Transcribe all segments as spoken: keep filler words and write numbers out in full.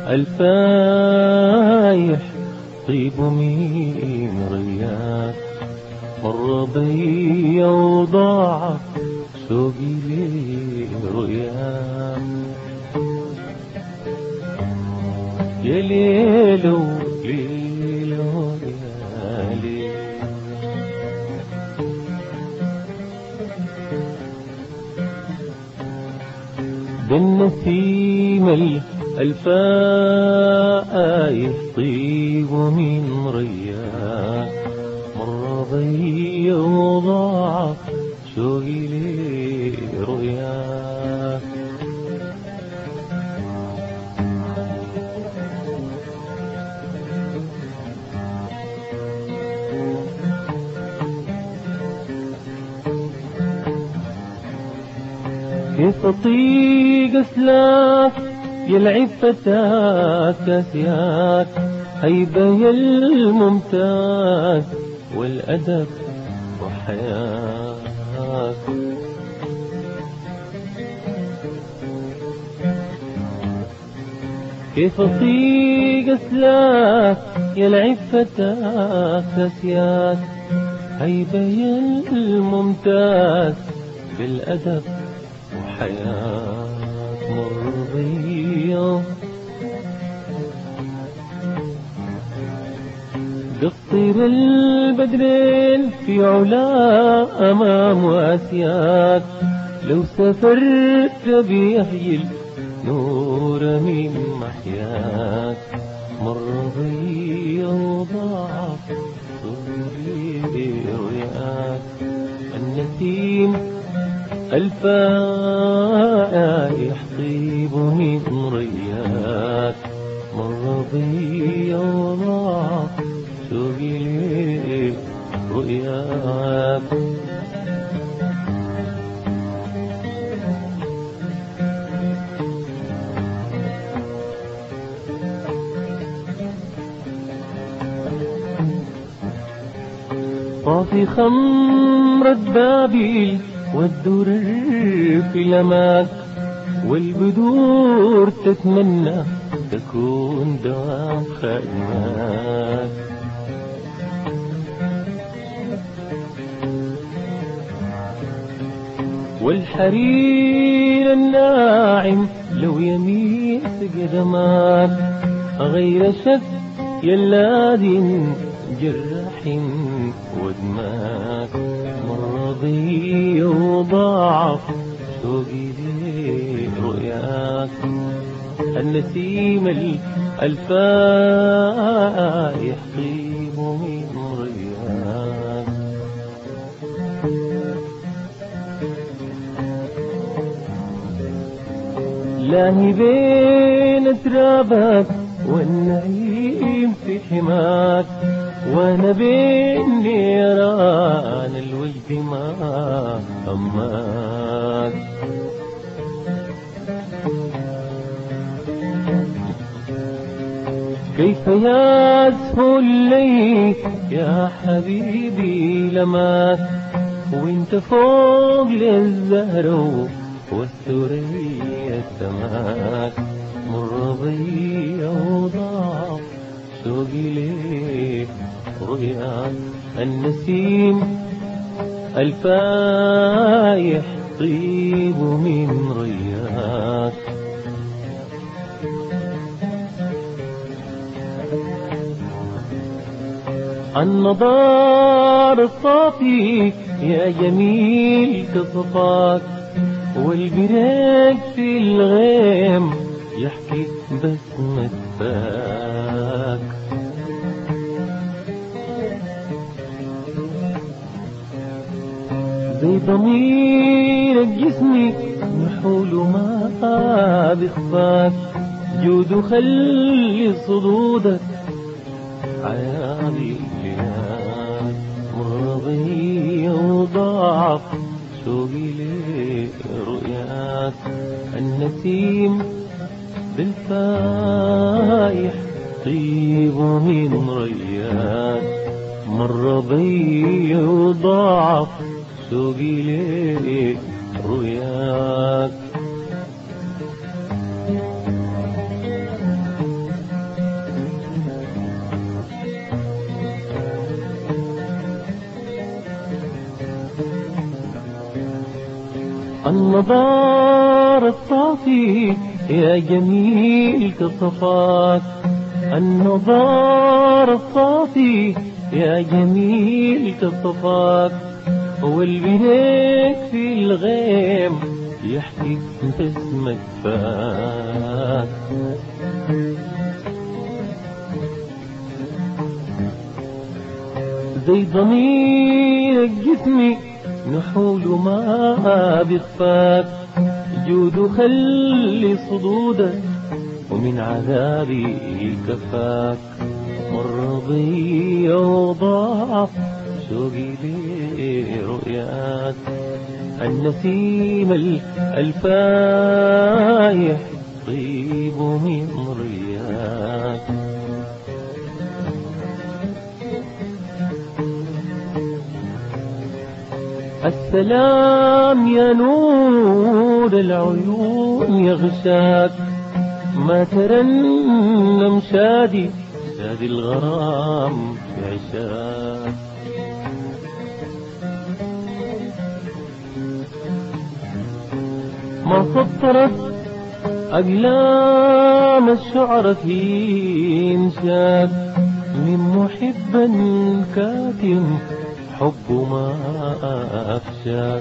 الفايح طيب من رياك، مر بي وضاع شوقي لرؤياك. يا ليلو ليلو يا ليل، بالنسيم الفايح طيب من رياك، مر بي وضاع شوقي لرؤياك. كيف اطيق اسلاك يلعب فتاك اسياك، هيبة يا الممتاز والادب وحياك. كيف اطيق اسلاك يلعب فتاك اسياك، هيبة يا الممتاز بالادب وحياة مرضية. قصير البدرين في علا أمام واسياك، لو سافرت بيهيل نور من محياك. مرضية وضاع صوري رؤياك، النسيم الفايح طيب من رياك، مر بي وضاع شوقي لرؤياك. طافي خمرة بابي والدرر في لماك، والبدور تتمنى تكون دوام خدماك. والحرير الناعم لو يميس قدماك، غير شك يلادين جرح ودماك. مرضي وضاعف شوقي لرؤياك، النسيم الفايح طيب من رياك. لاهي بين ترابك والنعيم في حماك، وانا بين نيران الوجد ما هماك. كيف يسهو الليل يا حبيبي لماك، وانت فوق للزهر والثريا سماك. مر بي وضاع شوقي ليك رؤياك، النسيم الفايح طيب من رياك. النضار الصافي يا جميل كصفاك، والبريق في الغيم يحكي بسمة فاك. زي ضمير الجسم نحول ما بخفاك، جود خلي صدودك عيالي لياك. مرضي وضاعف شوقي لرؤياك، النسيم بالفايح طيب من رياك. مر بي وضاعف شوقي لرؤياك. النظار الصافي يا جميل كصفاك، النظار الصافي يا جميل كصفاك، والبنيك في الغيم يحكي انت اسمك فات. زي ضميرك جسمي نحول ما بخفاك، جود خلي صدودك ومن عذابي كفاك، مر بي وضاع شوقي لرؤياك، النسيم الفايح طيب من رياك. السلام يا نور العيون يغشاك، ما ترنم شادي شادي الغرام في عشاك. ما سطرت أقلام الشعر في مشاك، من محب كاتم حب ما أفشاك،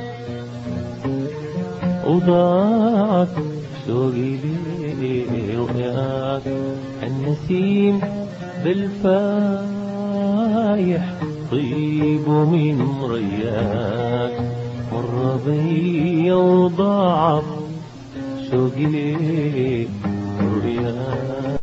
وضاعت شوقي لرؤياك، النسيم بالفايح طيب من رياك، مر بي وضاعت شوقي لرؤياك.